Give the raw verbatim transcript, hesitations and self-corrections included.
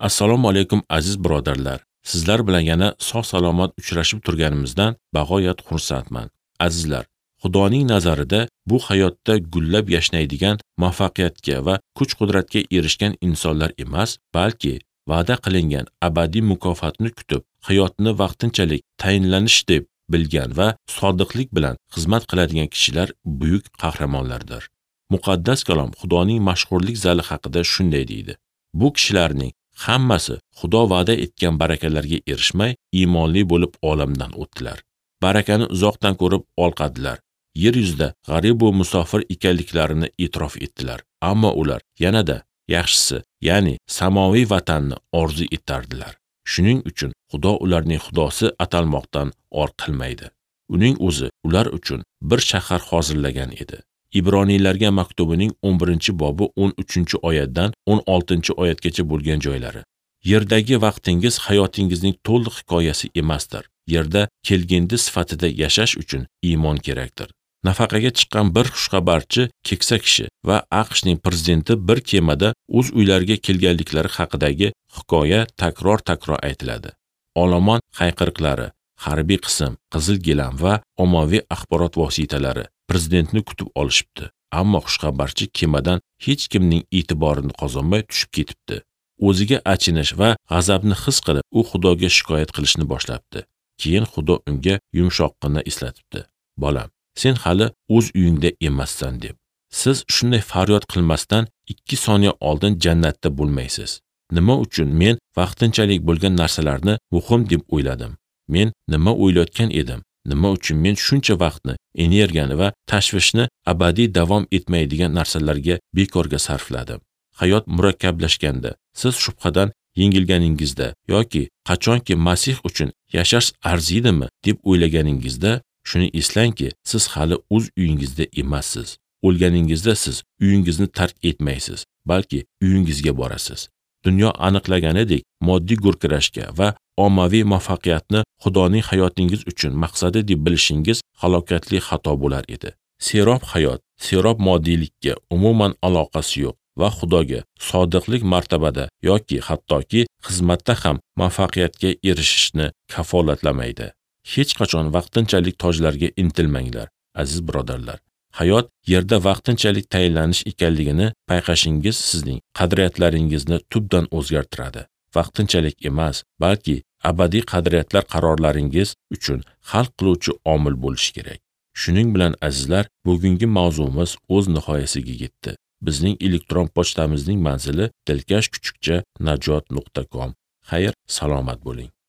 Assalomu alaykum aziz birodarlar. Sizlar bilan yana sog' salomat uchrashib turganimizdan bag'oyat xursandman. Azizlar, Xudoning nazarida bu hayotda gullab yashnaydigan muvaffaqiyatga va kuch-qudratga erishgan insonlar emas, balki va'da qilingan abadiy mukofotni kutib, hayotni vaqtinchalik tayinlanish deb bilgan va sodiqlik bilan xizmat qiladigan kishilar buyuk qahramonlardir. Muqaddas kalom Xudoning mashhurlik zali haqida shunday deydi. Bu kishilarning hammasi Xudo va'da etgan barakalarga erishmay, iymonli bo'lib olamdan o'tdilar. Barakani uzoqdan ko'rib olqadilar. Yer yuzida g'arib va musofir ekanliklarini e'tirof etdilar. Ammo ular yanada yaxshisi, ya'ni samoviy vatanni orzu etardilar. Shuning uchun Xudo ularning Xudosi atalmoqdan or qilmaydi. Uning o'zi ular uchun bir shahar hozirlagan edi. Ibroniylarga maktubining o'n birinchi bobi o'n uchinchi oyatdan o'n oltinchi oyatgacha bo'lgan joylari. Yerdagi vaqtingiz hayotingizning to'liq hikoyasi emasdir. Yerda kelgindi sifatida yashash uchun iymon kerakdir. Nafaqaga chiqqan bir xushxabarchi keksa kishi va AQShning prezidenti bir kemada o'z uylariga kelganliklari haqidagi hikoya takror-takror aytiladi. Olomon hayqiriqlari, harbiy qism, qizil gilam va ommaviy axborot vositalari prezidentni kutib olishibdi. Ammo xushxabarchi kemadan hech kimning e'tiborini qozonmay tushib ketibdi. O'ziga achinish va g'azabni his qilib, u Xudoga shikoyat qilishni boshlabdi. Keyin Xudo unga yumshoqqina eslatibdi. Bolam, sen hali o'z uyingda emassan deb. Siz shunday faryod qilmasdan ikki soniya oldin jannatda bo'lmaysiz. Nima uchun men vaqtinchalik bo'lgan narsalarni muhim deb o'yladim? Men nima o'ylayotgan edim? Nima uchun men shuncha vaqtni, energiyani va tashvishni abadiy davom etmaydigan narsalarga bekorga sarfladim? Hayot murakkablashganda, siz shubhadan yengilganingizda yoki qachonki Masih uchun yashash arziydimi deb o'ylaganingizda, shuni eslangki, siz hali o'z uyingizda emassiz. O'lganingizda siz uyingizni tark etmaysiz, balki uyingizga borasiz. Dunyo aniqlaganidek moddiy gurkirashga va ommaviy muvaffaqiyatni Xudoning hayotingiz uchun maqsadi deb bilishingiz halokatli xato bo'lar edi. Serob hayot, serob moddiylikka umuman aloqasi yo'q va Xudoga sodiqlik martabada yoki hattoki xizmatda ham muvaffaqiyatga erishishni kafolatlamaydi. Hech qachon vaqtinchalik tojlarga intilmanglar, aziz birodarlar. Hayot yerda vaqtinchalik tayinlanish ekanligini payqashingiz sizning qadriyatlaringizni tubdan o'zgartiradi. Vaqtinchalik emas, balki abadiy qadriyatlar qarorlaringiz uchun hal qiluvchi omil bo'lishi kerak. Shuning bilan azizlar, bugungi mavzuimiz o'z nihoyasiga yetdi. Bizning elektron pochtamizning manzili dilkash kuchukcha najot nuqta com. Xayr, salomat bo'ling.